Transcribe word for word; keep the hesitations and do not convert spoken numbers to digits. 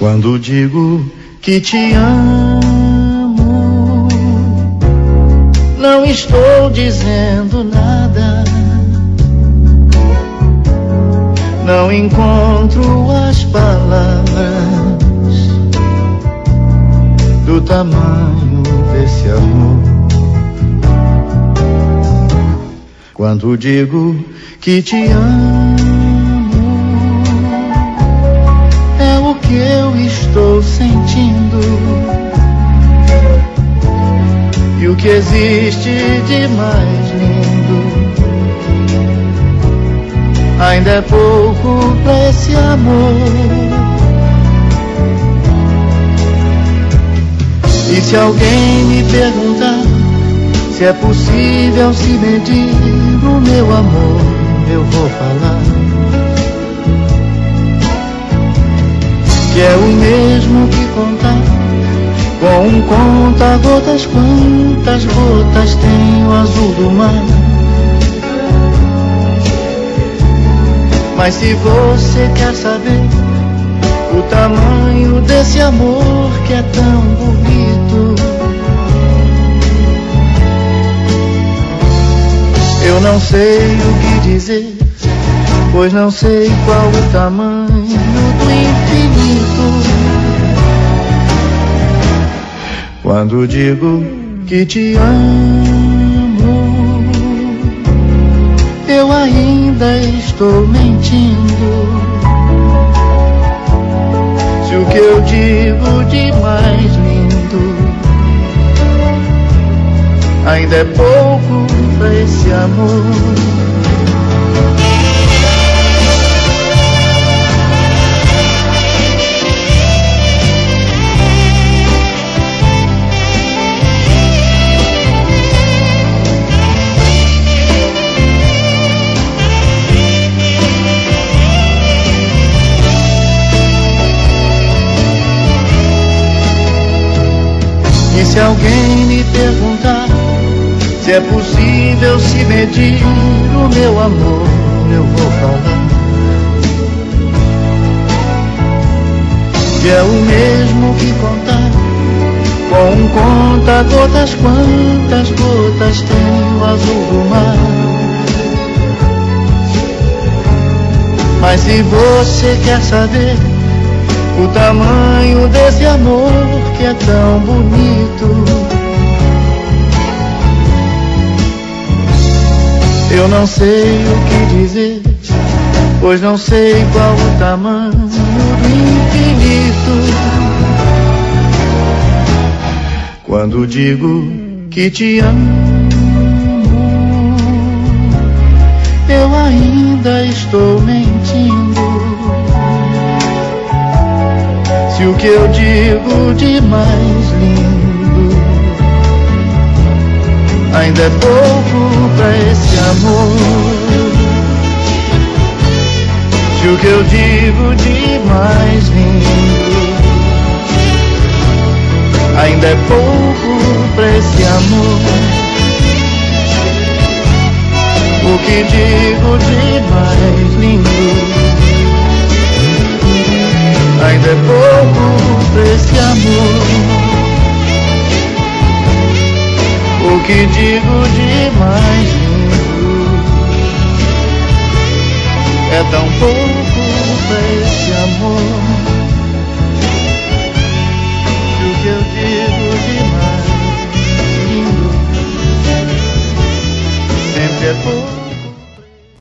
Quando digo que te amo, não estou dizendo nada. Não encontro as palavras do tamanho desse amor. Quando digo que te amo, é o que eu estou sentindo. E o que existe de mais lindo ainda é pouco pra esse amor. E se alguém me perguntar se é possível se medir o meu amor, eu vou falar que é o mesmo que contar com um conta-gotas quantas gotas tem o azul do mar. Mas se você quer saber o tamanho desse amor que é tão bonito, eu não sei o que dizer, pois não sei qual o tamanho do infinito. Quando digo que te amo, eu ainda estou mentindo. Se o que eu digo de mais lindo ainda é pouco pra esse amor. E se alguém me perguntar se é possível se medir o meu amor, eu vou falar que é o mesmo que contar com um conta-gotas quantas gotas tem o azul do mar. Mas se você quer saber o tamanho desse amor que é tão bonito, eu não sei o que dizer, pois não sei qual o tamanho do infinito. Quando digo que te amo, eu ainda estou mentindo. Se o que eu digo de mais lindo ainda é pouco pra esse amor. Se o que eu digo de mais lindo ainda é pouco pra esse amor. O que digo de mais lindo ainda é pouco pra esse amor. O que digo de mais lindo é tão pouco pra esse amor.